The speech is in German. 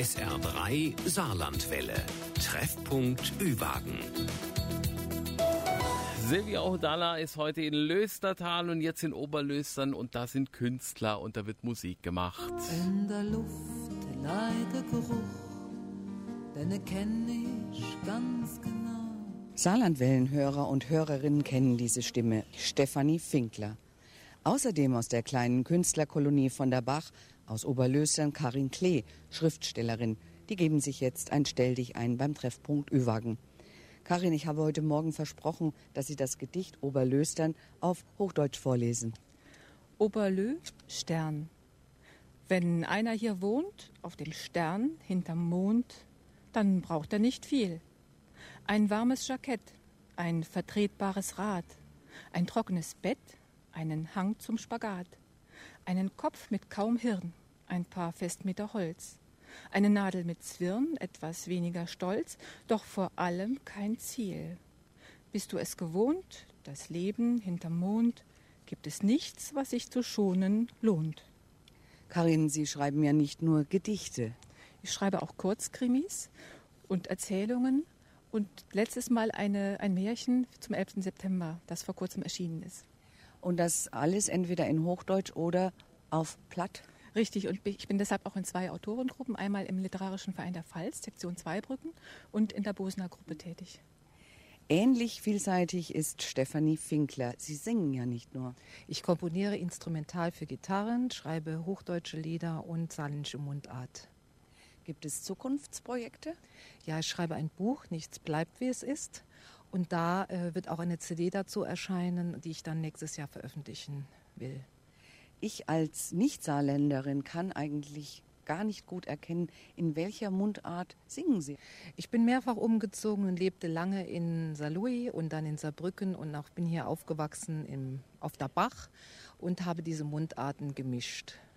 SR3 Saarlandwelle. Treffpunkt Ü-Wagen. Silvia Ohdala ist heute in Löstertal und jetzt in Oberlöstern und da sind Künstler und da wird Musik gemacht. In der Luft leider Geruch, den kenn ich ganz genau. Saarlandwellenhörer und Hörerinnen kennen diese Stimme, Stefanie Finkler. Außerdem aus der kleinen Künstlerkolonie von der Bach, aus Oberlöstern Karin Klee, Schriftstellerin. Die geben sich jetzt ein Stelldichein beim Treffpunkt Ü-Wagen. Karin, ich habe heute Morgen versprochen, dass Sie das Gedicht Oberlöstern auf Hochdeutsch vorlesen. Oberlö, Stern. Wenn einer hier wohnt, auf dem Stern, hinterm Mond, dann braucht er nicht viel. Ein warmes Jackett, ein vertretbares Rad, ein trockenes Bett, einen Hang zum Spagat, einen Kopf mit kaum Hirn, ein paar Festmeter Holz, eine Nadel mit Zwirn, etwas weniger stolz, doch vor allem kein Ziel. Bist du es gewohnt, das Leben hinterm Mond, gibt es nichts, was sich zu schonen lohnt. Karin, Sie schreiben ja nicht nur Gedichte. Ich schreibe auch Kurzkrimis und Erzählungen und letztes Mal ein Märchen zum 11. September, das vor kurzem erschienen ist. Und das alles entweder in Hochdeutsch oder auf Platt? Richtig, und ich bin deshalb auch in 2 Autorengruppen, einmal im Literarischen Verein der Pfalz, Sektion Zweibrücken, und in der Bosener Gruppe tätig. Ähnlich vielseitig ist Stefanie Finkler. Sie singen ja nicht nur. Ich komponiere instrumental für Gitarren, schreibe hochdeutsche Lieder und saarländische Mundart. Gibt es Zukunftsprojekte? Ja, ich schreibe ein Buch, Nichts bleibt wie es ist. Und da wird auch eine CD dazu erscheinen, die ich dann nächstes Jahr veröffentlichen will. Ich als Nicht-Saarländerin kann eigentlich gar nicht gut erkennen, in welcher Mundart singen Sie. Ich bin mehrfach umgezogen und lebte lange in Saarlouis und dann in Saarbrücken und bin hier aufgewachsen auf der Bach und habe diese Mundarten gemischt.